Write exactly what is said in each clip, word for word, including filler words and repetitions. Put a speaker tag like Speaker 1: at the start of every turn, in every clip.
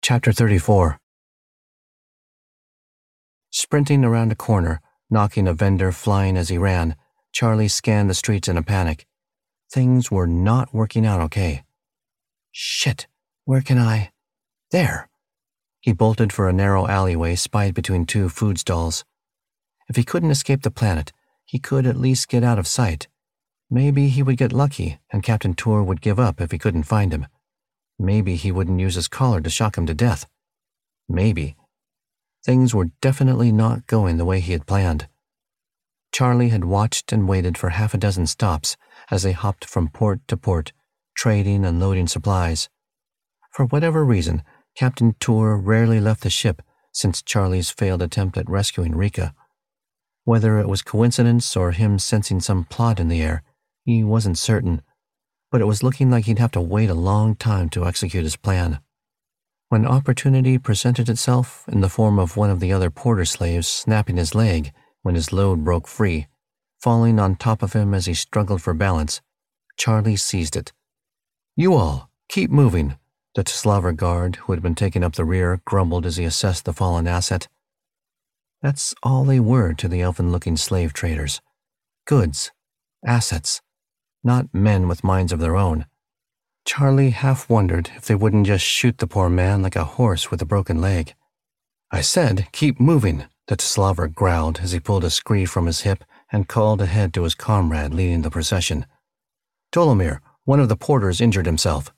Speaker 1: Chapter thirty-four. Sprinting around a corner, knocking a vendor flying as he ran, Charlie scanned the streets in a panic. Things were not working out okay. Shit, where can I? There! He bolted for a narrow alleyway spied between two food stalls. If he couldn't escape the planet, he could at least get out of sight. Maybe he would get lucky and Captain Tour would give up if he couldn't find him. Maybe he wouldn't use his collar to shock him to death. Maybe. Things were definitely not going the way he had planned. Charlie had watched and waited for half a dozen stops as they hopped from port to port, trading and loading supplies. For whatever reason, Captain Tour rarely left the ship since Charlie's failed attempt at rescuing Rika. Whether it was coincidence or him sensing some plot in the air, he wasn't certain, but it was looking like he'd have to wait a long time to execute his plan. When opportunity presented itself in the form of one of the other porter slaves snapping his leg when his load broke free, falling on top of him as he struggled for balance, Charlie seized it. "You all, keep moving," the Tslaver guard who had been taking up the rear grumbled as he assessed the fallen asset. That's all they were to the elfin-looking slave traders. Goods. Assets. Not men with minds of their own. Charlie half wondered if they wouldn't just shoot the poor man like a horse with a broken leg. "I said, keep moving," the Tslaver growled as he pulled a scree from his hip and called ahead to his comrade leading the procession. "Tolomir, one of the porters injured himself."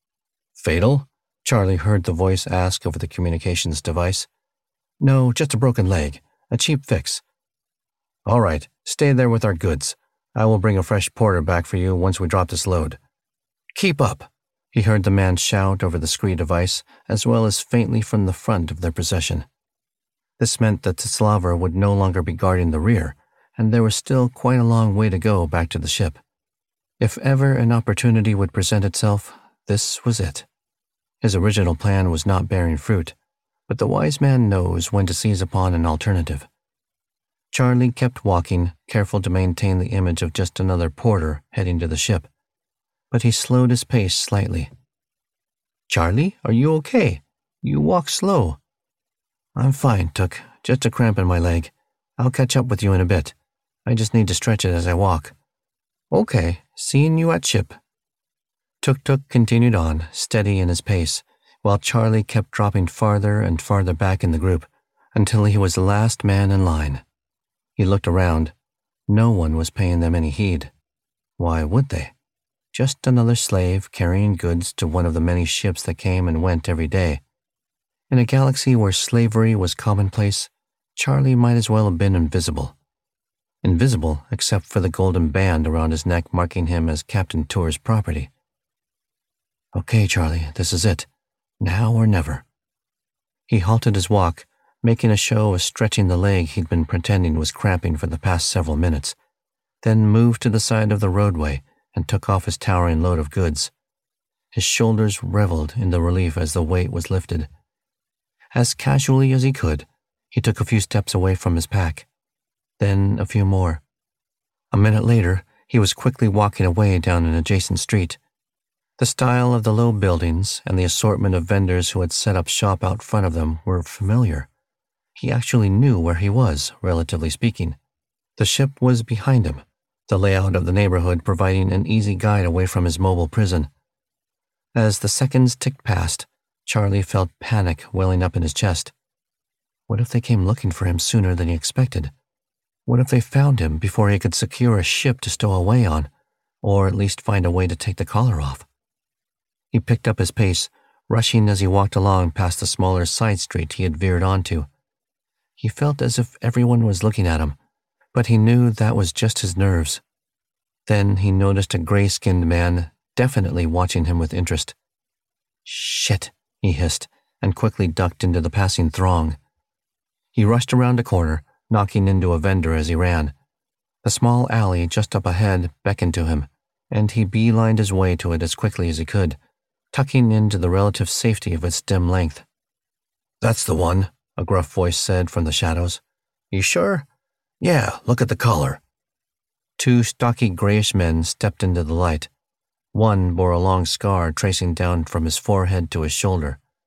Speaker 1: "Fatal?" Charlie heard the voice ask over the communications device. "No, just a broken leg. A cheap fix." "All right, stay there with our goods. I will bring a fresh porter back for you once we drop this load." "Keep up," he heard the man shout over the scree device, as well as faintly from the front of their procession. This meant that the Tslaver would no longer be guarding the rear, and there was still quite a long way to go back to the ship. If ever an opportunity would present itself, this was it. His original plan was not bearing fruit, but the wise man knows when to seize upon an alternative. Charlie kept walking, careful to maintain the image of just another porter heading to the ship, but he slowed his pace slightly. "Charlie, are you okay? You walk slow." "I'm fine, Took. Just a cramp in my leg. I'll catch up with you in a bit. I just need to stretch it as I walk." "Okay, seeing you at ship." Tuk Tuk continued on, steady in his pace, while Charlie kept dropping farther and farther back in the group, until he was the last man in line. He looked around. No one was paying them any heed. Why would they? Just another slave carrying goods to one of the many ships that came and went every day. In a galaxy where slavery was commonplace, Charlie might as well have been invisible. Invisible except for the golden band around his neck marking him as Captain Tour's property. "Okay, Charlie, this is it. Now or never." He halted his walk, making a show of stretching the leg he'd been pretending was cramping for the past several minutes, then moved to the side of the roadway and took off his towering load of goods. His shoulders reveled in the relief as the weight was lifted. As casually as he could, he took a few steps away from his pack, then a few more. A minute later, he was quickly walking away down an adjacent street. The style of the low buildings and the assortment of vendors who had set up shop out front of them were familiar. He actually knew where he was, relatively speaking. The ship was behind him, the layout of the neighborhood providing an easy guide away from his mobile prison. As the seconds ticked past, Charlie felt panic welling up in his chest. What if they came looking for him sooner than he expected? What if they found him before he could secure a ship to stow away on, or at least find a way to take the collar off? He picked up his pace, rushing as he walked along past the smaller side street he had veered onto. He felt as if everyone was looking at him, but he knew that was just his nerves. Then he noticed a gray-skinned man definitely watching him with interest. "Shit," he hissed, and quickly ducked into the passing throng. He rushed around a corner, knocking into a vendor as he ran. The small alley just up ahead beckoned to him, and he beelined his way to it as quickly as he could, tucking into the relative safety of its dim length. "That's the one," a gruff voice said from the shadows. "You sure?" "Yeah, look at the collar." Two stocky grayish men stepped into the light. One bore a long scar tracing down from his forehead to his shoulder.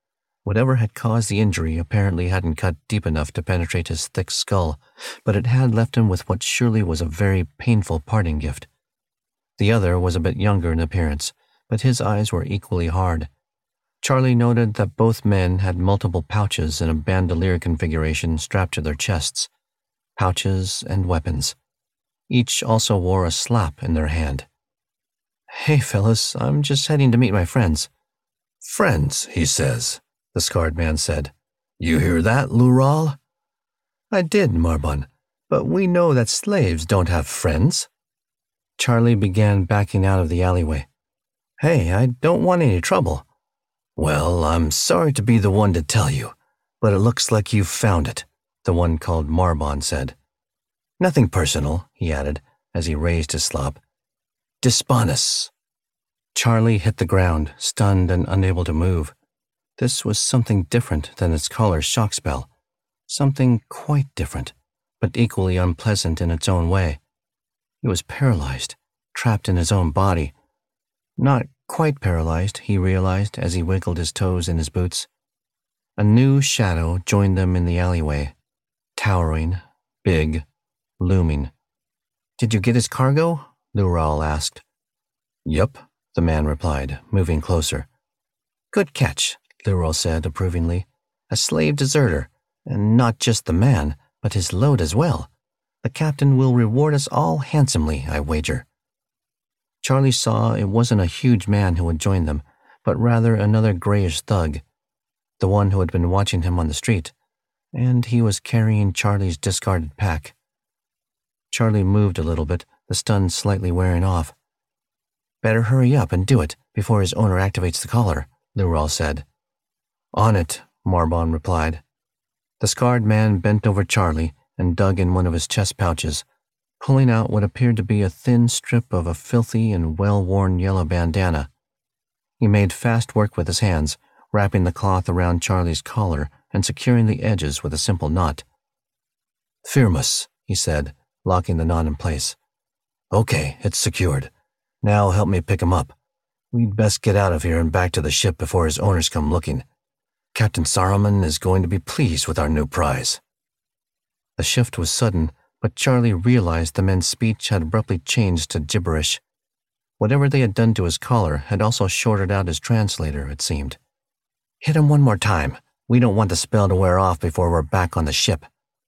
Speaker 1: Whatever had caused the injury apparently hadn't cut deep enough to penetrate his thick skull, but it had left him with what surely was a very painful parting gift. The other was a bit younger in appearance, but his eyes were equally hard. Charlie noted that both men had multiple pouches in a bandolier configuration strapped to their chests. Pouches and weapons. Each also wore a slap in their hand. "Hey, fellas, I'm just heading to meet my friends."
Speaker 2: "Friends," he says, the scarred man said. "You hear that, Lural?"
Speaker 1: "I did, Marbon, but we know that slaves don't have friends." Charlie began backing out of the alleyway. "Hey, I don't want any trouble."
Speaker 2: "Well, I'm sorry to be the one to tell you, but it looks like you've found it," the one called Marbon said.
Speaker 1: "Nothing personal," he added, as he raised his slop.
Speaker 2: "Disponus."
Speaker 1: Charlie hit the ground, stunned and unable to move. This was something different than its caller's shock spell. Something quite different, but equally unpleasant in its own way. He was paralyzed, trapped in his own body. Not quite paralyzed, he realized as he wiggled his toes in his boots. A new shadow joined them in the alleyway, towering, big, looming. "Did you get his cargo?" Lural asked.
Speaker 2: "Yup,"
Speaker 1: the man replied, moving closer. "Good catch," Lural said approvingly. "A slave deserter, and not just the man, but his load as well. The captain will reward us all handsomely, I wager." Charlie saw it wasn't a huge man who had joined them, but rather another grayish thug, the one who had been watching him on the street, and he was carrying Charlie's discarded pack. Charlie moved a little bit, the stun slightly wearing off. "Better hurry up and do it before his owner activates the collar," Lural said.
Speaker 2: "On it,"
Speaker 1: Marbon replied. The scarred man bent over Charlie and dug in one of his chest pouches, pulling out what appeared to be a thin strip of a filthy and well-worn yellow bandana. He made fast work with his hands, wrapping the cloth around Charlie's collar and securing the edges with a simple knot.
Speaker 2: "Firmus,"
Speaker 1: he said, locking the knot in place.
Speaker 2: "Okay, it's secured. Now help me pick him up. We'd best get out of here and back to the ship before his owners come looking. Captain Saruman is going to be pleased with our new prize."
Speaker 1: The shift was sudden, but Charlie realized the men's speech had abruptly changed to gibberish. Whatever they had done to his collar had also shorted out his translator, it seemed. "Hit him one more time. We don't want the spell to wear off before we're back on the ship."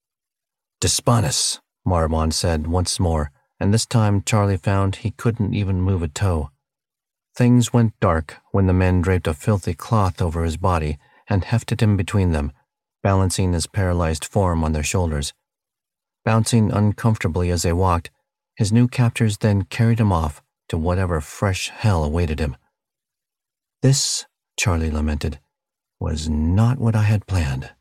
Speaker 2: "Disponus,"
Speaker 1: Marbon said once more, and this time Charlie found he couldn't even move a toe. Things went dark when the men draped a filthy cloth over his body and hefted him between them, balancing his paralyzed form on their shoulders. Bouncing uncomfortably as they walked, his new captors then carried him off to whatever fresh hell awaited him. "This," Charlie lamented, "was not what I had planned."